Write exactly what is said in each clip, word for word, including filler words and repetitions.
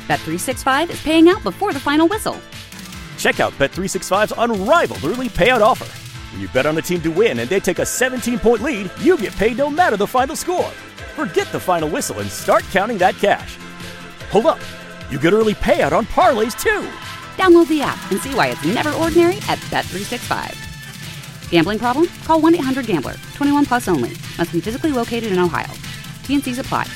Bet three sixty-five is paying out before the final whistle. Check out Bet three sixty-five's unrivaled early payout offer. When you bet on a team to win and they take a seventeen-point lead, you get paid no matter the final score. Forget the final whistle and start counting that cash. Hold up. You get early payout on parlays, too. Download the app and see why it's never ordinary at Bet three sixty-five. Gambling problem? Call one eight hundred gambler. twenty-one plus only. Must be physically located in Ohio. T N Cs apply.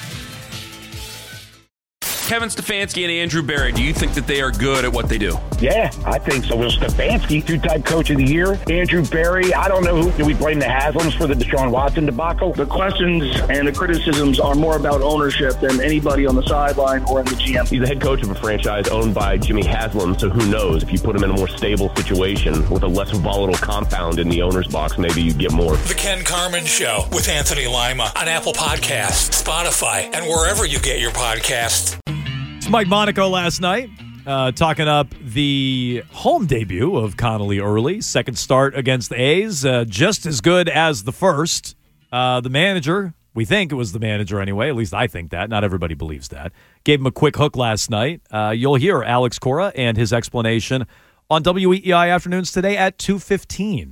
Kevin Stefanski and Andrew Berry, do you think that they are good at what they do? Yeah, I think so. Well, Stefanski, two-time coach of the year. Andrew Berry, I don't know who. Do we blame the Haslams for the Deshaun Watson debacle? The questions and the criticisms are more about ownership than anybody on the sideline or in the G M. He's the head coach of a franchise owned by Jimmy Haslam, so who knows? If you put him in a more stable situation with a less volatile compound in the owner's box, maybe you get more. The Ken Carman Show with Anthony Lima on Apple Podcasts, Spotify, and wherever you get your podcasts. It's Mike Monaco last night uh, talking up the home debut of Connolly Early. Second start against the A's, uh, just as good as the first. Uh, the manager, we think it was the manager anyway, at least I think that. Not everybody believes that. Gave him a quick hook last night. Uh, you'll hear Alex Cora and his explanation on W E E I Afternoons today at two fifteen.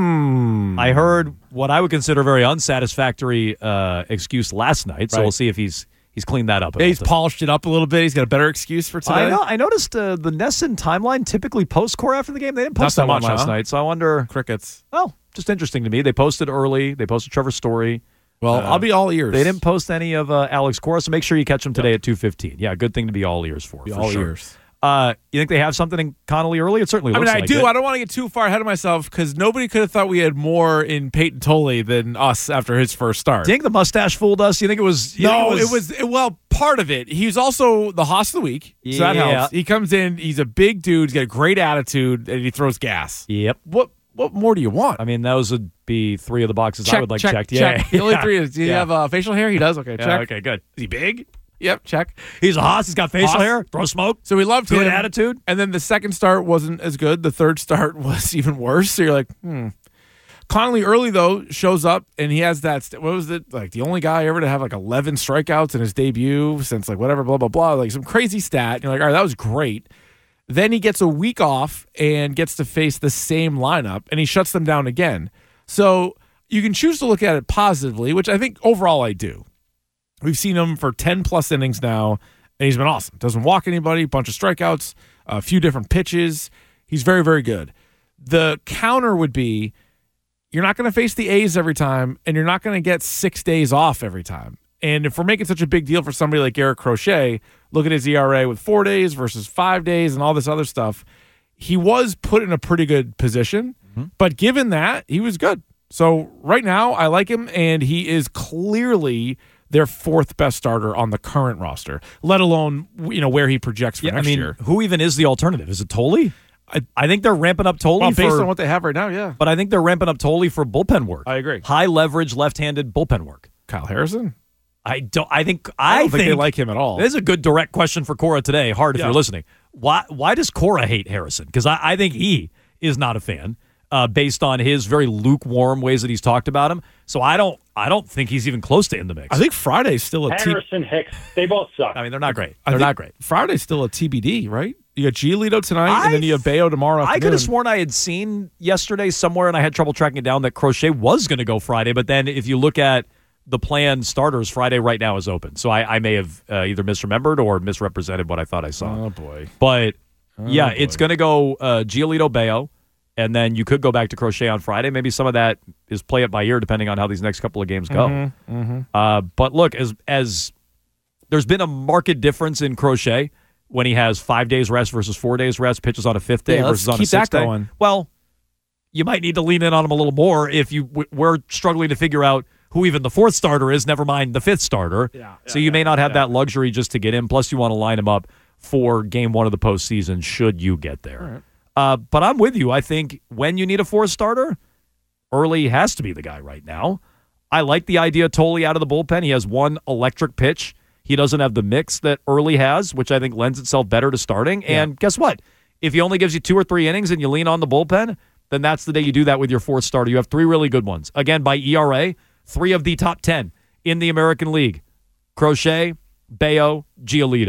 Hmm. I heard what I would consider a very unsatisfactory uh, excuse last night, so Right. we'll see if he's he's cleaned that up. A Yeah, he's little bit. polished it up a little bit. He's got a better excuse for today. I know. I noticed uh, the Nesson timeline typically post Cora after the game. They didn't post Not that so much much, last huh? night, so I wonder. Crickets. Well, just interesting to me. They posted early. They posted Trevor Story. Well, Uh, I'll be all ears. They didn't post any of uh, Alex Cora, so make sure you catch them today at two fifteen. Yeah, good thing to be all ears for. Be for all sure. ears. Uh, you think they have something in Connolly Early? It certainly I looks mean, I like do. it. I don't want to get too far ahead of myself because nobody could have thought we had more in Peyton Tolley than us after his first start. Do you think the mustache fooled us? You think it was? You No, think it was, it, well, part of it. He's also the host of the week, so that Yeah. helps. He comes in, he's a big dude, he's got a great attitude, and he throws gas. Yep. What What more do you want? I mean, those would be three of the boxes check, I would like check, checked. check. Yeah. The only Yeah. three is, do you Yeah. have uh, facial hair? He does? Okay, Yeah, check. okay, good. Is he big? Yep, check. He's a hoss. He's got facial Hoss. hair. Throw smoke. So we loved Good him. attitude. And then the second start wasn't as good. The third start was even worse. So you're like, hmm. Connolly Early, though, shows up, and he has that, st- what was it, like the only guy ever to have like eleven strikeouts in his debut since like whatever, blah, blah, blah, like some crazy stat. And you're like, all right, that was great. Then he gets a week off and gets to face the same lineup, and he shuts them down again. So you can choose to look at it positively, which I think overall I do. We've seen him for ten-plus innings now, and he's been awesome. Doesn't walk anybody, bunch of strikeouts, a few different pitches. He's very, very good. The counter would be you're not going to face the A's every time, and you're not going to get six days off every time. And if we're making such a big deal for somebody like Garrett Crochet, look at his E R A with four days versus five days and all this other stuff. He was put in a pretty good position, mm-hmm. but given that, he was good. So right now, I like him, and he is clearly their fourth best starter on the current roster, let alone you know where he projects for Yeah, next I mean, year. who even is the alternative? Is it Tolley? I, I think they're ramping up Tolley Well, based for, on what they have right now, yeah. but I think they're ramping up Tolley for bullpen work. I agree. High leverage, left-handed bullpen work. Kyle Harrison? I don't. I think. I I, don't think, they like him at all. This is a good direct question for Cora today. Hard if Yeah. you're listening. Why? Why does Cora hate Harrison? Because I, I think he is not a fan, uh, based on his very lukewarm ways that he's talked about him. So I don't. I don't think he's even close to in the mix. I think Friday's still a T- Harrison, Hicks, they both suck. I mean, they're not great. I They're think not great. Friday's still a T B D, right? You got Giolito tonight, I and then you have Bayo tomorrow afternoon. I could have sworn I had seen yesterday somewhere, and I had trouble tracking it down, that Crochet was going to go Friday. But then if you look at the planned starters, Friday right now is open. So I, I may have uh, either misremembered or misrepresented what I thought I saw. Oh, boy. But, Oh, yeah, boy. it's going to go uh, Giolito, Bayo, and then you could go back to Crochet on Friday. Maybe some of that is play it by ear depending on how these next couple of games go. Mm-hmm, mm-hmm. Uh, but look, as as there's been a marked difference in Crochet when he has five days rest versus four days rest, pitches on a fifth day Yeah, let's versus on keep a sixth that day. going. Well, you might need to lean in on him a little more if you w- we're struggling to figure out who even the fourth starter is, never mind the fifth starter. Yeah, so yeah, you may yeah, not have yeah. that luxury just to get in. Plus, you want to line him up for game one of the postseason should you get there. Right. Uh, but I'm with you. I think when you need a fourth starter, Early has to be the guy right now. I like the idea of Tolley out of the bullpen. He has one electric pitch. He doesn't have the mix that Early has, which I think lends itself better to starting. Yeah. And guess what? If he only gives you two or three innings and you lean on the bullpen, then that's the day you do that with your fourth starter. You have three really good ones. Again, by E R A, three of the top ten in the American League. Crochet, Bayo, Giolito.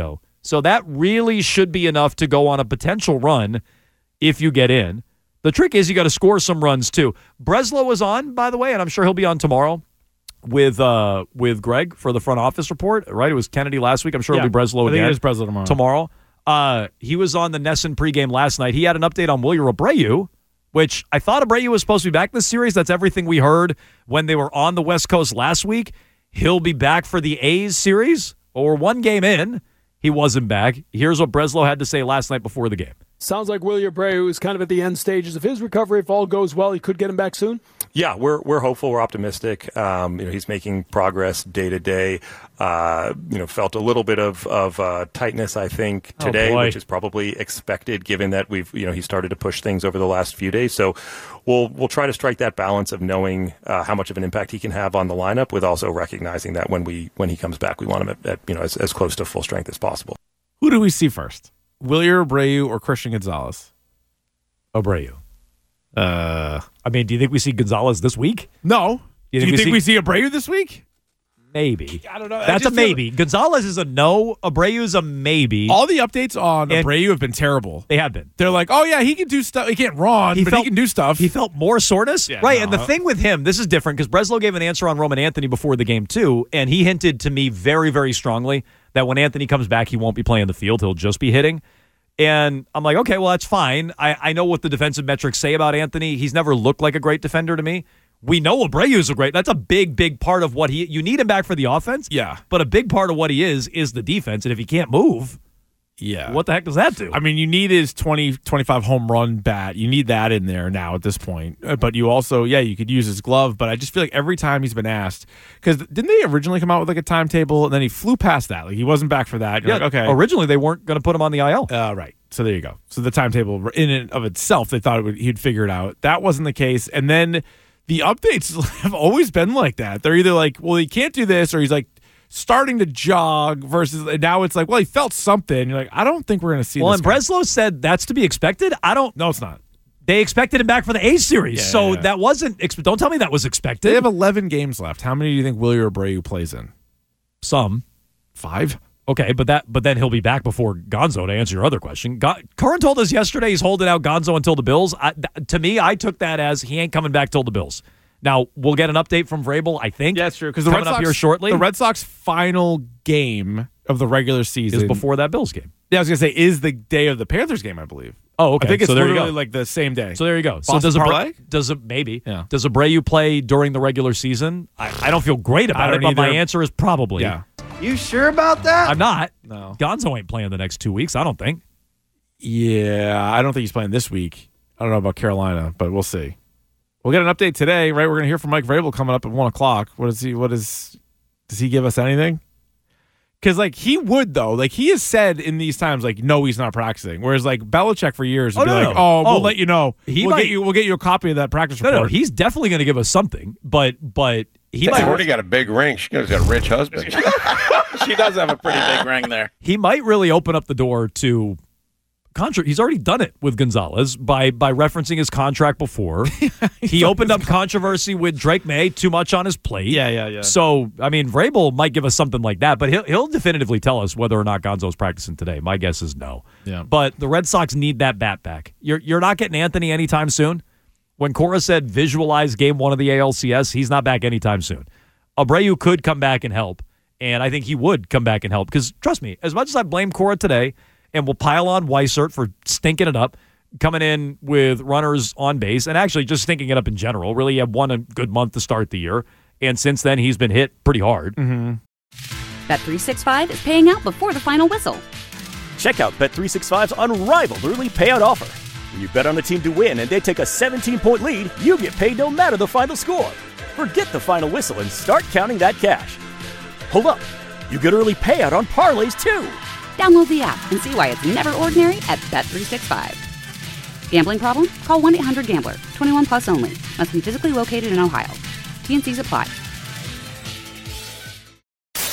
So that really should be enough to go on a potential run if you get in. The trick is you got to score some runs too. Breslow was on, by the way, and I'm sure he'll be on tomorrow with uh, with Greg for the front office report, right? It was Kennedy last week. I'm sure yeah, it'll be Breslow I again. think it is Breslow tomorrow. Tomorrow. Uh, he was on the Nesson pregame last night. He had an update on Wilyer Abreu, which I thought Abreu was supposed to be back this series. That's everything we heard when they were on the West Coast last week. He'll be back for the A's series, or one game in. He wasn't back. Here's what Breslow had to say last night before the game. Sounds like Wilyer Abreu is kind of at the end stages of his recovery. If all goes well, he could get him back soon? Yeah, we're we're hopeful. We're optimistic. Um, you know, he's making progress day to day. Uh, you know, felt a little bit of of uh, tightness, I think, today, oh which is probably expected given that we've you know he started to push things over the last few days. So we'll we'll try to strike that balance of knowing uh, how much of an impact he can have on the lineup, with also recognizing that when we when he comes back, we want him at, at you know as, as close to full strength as possible. Who do we see first? Wilyer Abreu or Christian Gonzalez? Abreu. Uh, I mean, do you think we see Gonzalez this week? No. You do think you we think see- we see Abreu this week? Maybe. I don't know. I That's a just feel- maybe. Gonzalez is a no. Abreu is a maybe. All the updates on And- Abreu have been terrible. They have been. They're like, oh, yeah, he can do stuff. He can't run, He but felt- he can do stuff. He felt more soreness. Yeah, right. no. And the thing with him, this is different because Breslow gave an answer on Roman Anthony before the game, too. And he hinted to me very, very strongly that when Anthony comes back, he won't be playing the field. He'll just be hitting. And I'm like, okay, well, that's fine. I, I know what the defensive metrics say about Anthony. He's never looked like a great defender to me. We know Abreu's a great. That's a big, big part of what he. You need him back for the offense. Yeah. But a big part of what he is is the defense. And if he can't move, yeah. what the heck does that do? I mean, you need his twenty, twenty-five home run bat. You need that in there now at this point. Uh, But you also, yeah, you could use his glove. But I just feel like every time he's been asked, because didn't they originally come out with like a timetable and then he flew past that? Like he wasn't back for that. You're yeah, like, okay. Originally, they weren't going to put him on the I L. Uh, right. So there you go. So the timetable in and of itself, they thought it would, he'd figure it out. That wasn't the case. And then the updates have always been like that. They're either like, well, he can't do this, or he's like starting to jog versus and now it's like, well, he felt something. You're like, I don't think we're going to see Well, this and guy. Breslow said that's to be expected. I don't. No, it's not. They expected him back for the A series, Yeah, so yeah, yeah. that wasn't. Expe- don't tell me that was expected. They have eleven games left. How many do you think Wilyer Abreu plays in? Some. Five? Okay, but that but then he'll be back before Gonzo, to answer your other question. Go- Curran told us yesterday he's holding out Gonzo until the Bills. I, th- to me, I took that as he ain't coming back till the Bills. Now, we'll get an update from Vrabel, I think. Yeah, that's true. Because the coming Red Sox, up here shortly. The Red Sox final game of the regular season is before that Bills game. Yeah, I was gonna say is the day of the Panthers game, I believe. Oh, okay. I think it's so there you literally go. like the same day. So there you go. Boston so does parlay? Abreu, does it maybe Yeah. does Abreu play during the regular season? I, I don't feel great I about it, don't but my either. answer is probably. Yeah. You sure about that? I'm not. No. Gonzo ain't playing the next two weeks. I don't think. Yeah, I don't think he's playing this week. I don't know about Carolina, but we'll see. We'll get an update today, right? We're gonna hear from Mike Vrabel coming up at one o'clock. What is he? What is? Does he give us anything? Because like he would though, like he has said in these times, like no, he's not practicing. Whereas like Belichick for years would Oh, be no, like, no. oh, we'll Oh, let you know. he we'll might- get you. We'll get you a copy of that practice No, report. no, he's definitely going to give us something, but but he She's might already got a big ring. She's got a rich husband. She does have a pretty big ring there. he might really open up the door to contract. He's already done it with Gonzalez by by referencing his contract before. He opened up controversy with Drake May, too much on his plate. Yeah, yeah, yeah. So I mean, Vrabel might give us something like that, but he'll he'll definitively tell us whether or not Gonzo's practicing today. My guess is no. Yeah. But the Red Sox need that bat back. You're you're not getting Anthony anytime soon. When Cora said visualize game one of the A L C S, he's not back anytime soon. Abreu could come back and help, and I think he would come back and help because trust me, as much as I blame Cora today, and we'll pile on Weissert for stinking it up, coming in with runners on base, and actually just stinking it up in general. Really had one a good month to start the year, and since then he's been hit pretty hard. Mm-hmm. Bet three sixty-five is paying out before the final whistle. Check out Bet three sixty-five's unrivaled early payout offer. When you bet on a team to win and they take a seventeen-point lead, you get paid no matter the final score. Forget the final whistle and start counting that cash. Hold up. You get early payout on parlays, too. Download the app and see why it's never ordinary at Bet three sixty-five. Gambling problem? Call one eight hundred gambler. twenty-one plus only. Must be physically located in Ohio. T and C's apply.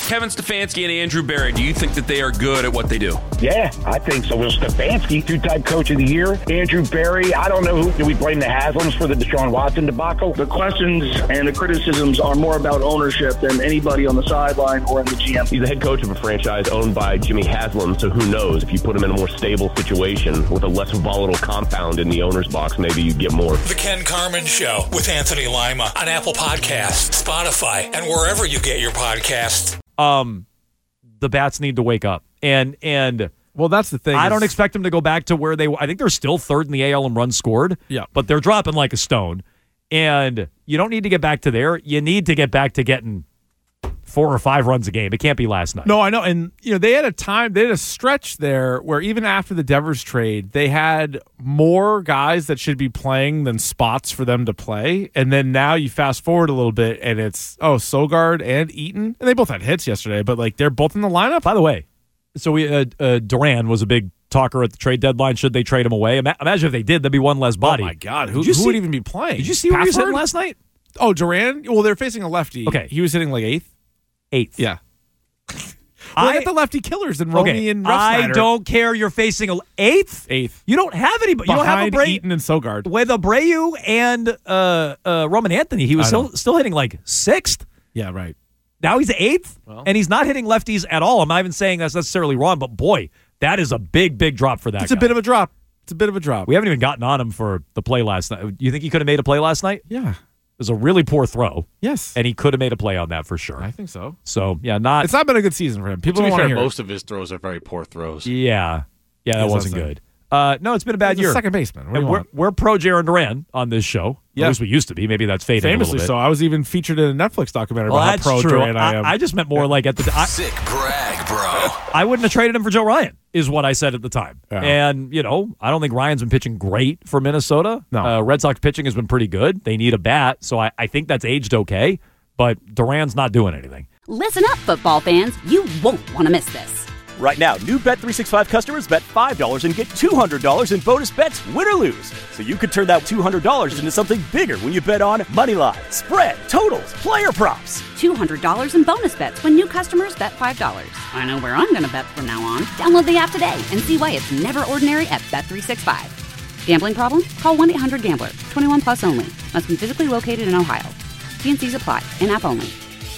Kevin Stefanski and Andrew Berry, do you think that they are good at what they do? Yeah, I think so. Will Stefanski, two-time coach of the year. Andrew Berry, I don't know who. Do we blame the Haslams for the Deshaun Watson debacle? The questions and the criticisms are more about ownership than anybody on the sideline or in the G M. He's the head coach of a franchise owned by Jimmy Haslam, so who knows? If you put him in a more stable situation with a less volatile compound in the owner's box, maybe you get more. The Ken Carman Show with Anthony Lima on Apple Podcasts, Spotify, and wherever you get your podcasts. Um, the Bats need to wake up, and and well, that's the thing. I is, don't expect them to go back to where they. I think they're still third in the A L in runs scored. Yeah, but they're dropping like a stone, and you don't need to get back to there. You need to get back to getting four or five runs a game. It can't be last night. No, I know. And, you know, they had a time, they had a stretch there where even after the Devers trade, they had more guys that should be playing than spots for them to play. And then now you fast forward a little bit and it's, oh, Sogard and Eaton. And they both had hits yesterday, but, like, they're both in the lineup. By the way, so we uh, uh, Duran was a big talker at the trade deadline. Should they trade him away? Ima- imagine if they did, there'd be one less body. Oh, my God. Who, who who would even be playing? Did you see where he was hitting last night? Oh, Duran? Well, they're facing a lefty. Okay. He was hitting, like, eighth. Eighth. Yeah. Well, I get the lefty killers and Romy okay, and I Refsnyder. don't care. You're facing a eighth. Eighth. You don't have anybody. You Behind don't have Abreu, Eaton and Sogard. with Abreu and uh, uh, Roman Anthony. He was I still know. still hitting like sixth. Yeah, right. Now he's eighth, Well. and he's not hitting lefties at all. I'm not even saying that's necessarily wrong, but boy, that is a big, big drop for that. It's guy. a bit of a drop. It's a bit of a drop. We haven't even gotten on him for the play last night. You think he could have made a play last night? Yeah. It was a really poor throw. Yes. And he could have made a play on that for sure. I think so. So, yeah, not. It's not been a good season for him. People to be don't want to fair, hear most it. of his throws are very poor throws. Yeah. Yeah, that Yes, wasn't that's good. Uh, no, it's been a bad He's a year. second baseman. What do And you we're, want? we're pro Jaron Duran on this show. Yeah. At least we used to be. Maybe that's faded Famously a little so. bit. I was even featured in a Netflix documentary Well, about that's how pro true. Duran I am. I, I just meant more like at the I, Sick brag, bro. I wouldn't have traded him for Joe Ryan, is what I said at the time. Yeah. And, you know, I don't think Ryan's been pitching great for Minnesota. No. Uh, Red Sox pitching has been pretty good. They need a bat, so I, I think that's aged okay. But Duran's not doing anything. Listen up, football fans. You won't want to miss this. Right now, new Bet three sixty-five customers bet five dollars and get two hundred dollars in bonus bets, win or lose. So you could turn that two hundred dollars into something bigger when you bet on money line, spread, totals, player props. two hundred dollars in bonus bets when new customers bet five dollars. I know where I'm going to bet from now on. Download the app today and see why it's never ordinary at Bet three sixty-five. Gambling problem? Call one eight hundred gambler. twenty-one plus only. Must be physically located in Ohio. T and C's apply. In-app only.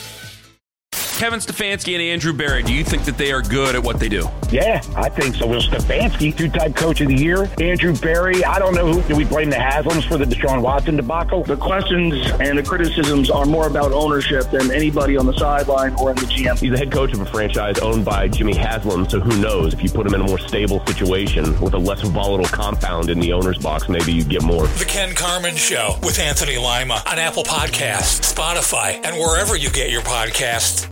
Kevin Stefanski and Andrew Berry, do you think that they are good at what they do? Yeah, I think so. Will Stefanski, two-time coach of the year. Andrew Berry, I don't know who. Do we blame the Haslams for the Deshaun Watson debacle? The questions and the criticisms are more about ownership than anybody on the sideline or in the G M. He's the head coach of a franchise owned by Jimmy Haslam, so who knows? If you put him in a more stable situation with a less volatile compound in the owner's box, maybe you get more. The Ken Carman Show with Anthony Lima on Apple Podcasts, Spotify, and wherever you get your podcasts.